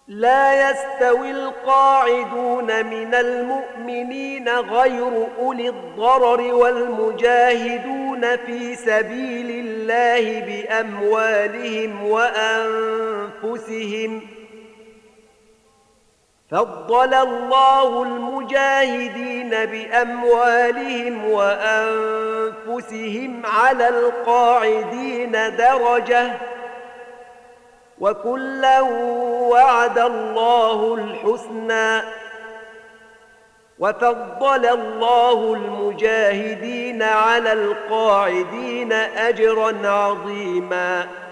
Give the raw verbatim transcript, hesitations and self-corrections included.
لا يستوي القاعدون من المؤمنين غير أولي الضرر والمجاهدون في سبيل الله بأموالهم وأنفسهم. فضل الله المجاهدين بأموالهم وأنفسهم على القاعدين درجة، وكلا وعد الله الحسنى، وفضل الله المجاهدين على القاعدين أجرا عظيما.